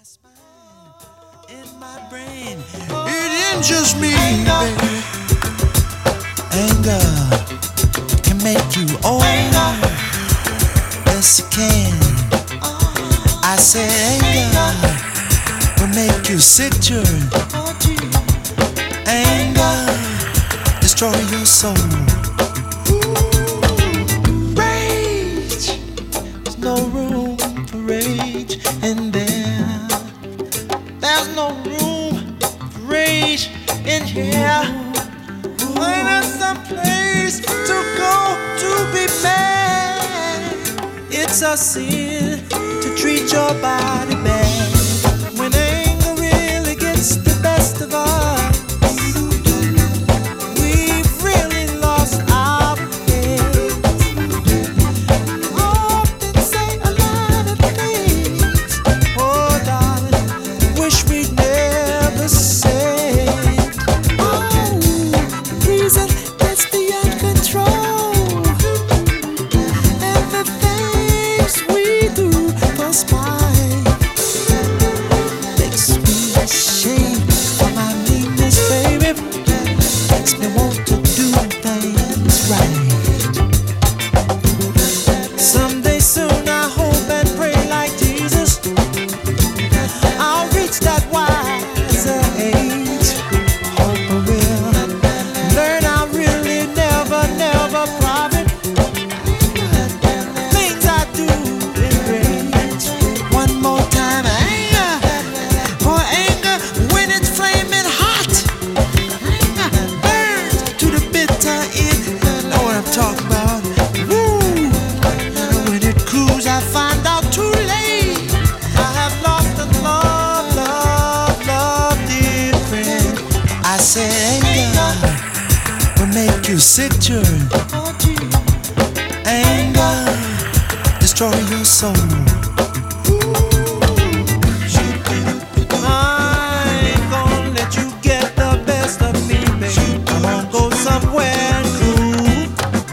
spine, in my brain, it ain't just me, baby. Anger can make you old. Yes, it can. I said anger will make you sick, children. Anger destroy your soul. Rage, there's no room for rage in there. There's no room for rage in here. Find us some place to go to be mad. It's a sin to treat your body bad. When anger really gets the best of us, we've really lost our heads. Often say a lot of things, oh darling, wish we'd never said. Oh, reason gets beyond control, and the things we do for spite makes me ashamed of my meanness, baby. Makes me want to do things right. Someday soon I hope and pray like Jesus, I'll reach that wiser age. Hope I will learn I really never profit things I do in rage. One more time, anger, for anger when it's flaming hot. Anger burns to the bitter end. Know what I'm talking about? Woo! When it cools, I find out too late. I have lost a love, dear friend. I said anger will make you sick, children. Anger destroy your soul. I ain't gonna let you get the best of me, baby. I'm gonna go somewhere and groove.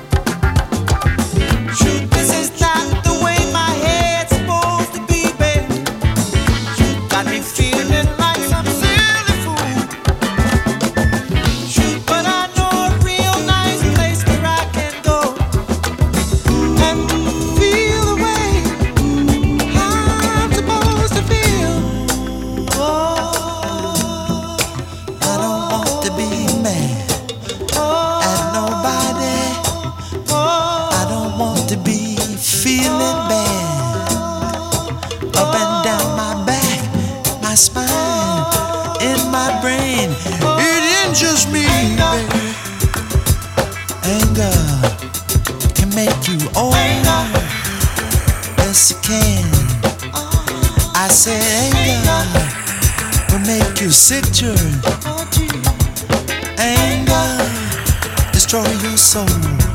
This is not the way my head's supposed to be, baby. Got me feeling like some silly fool. But I know a real nice place where I can go and feel the way I'm supposed to feel. Oh, I don't want to be mad at nobody. I don't want to be feeling bad up and down my back, my spine, in my brain. It ain't just me, baby. Anger can make you old. Yes, it can. I said anger will make you sick, children. Anger destroy your soul.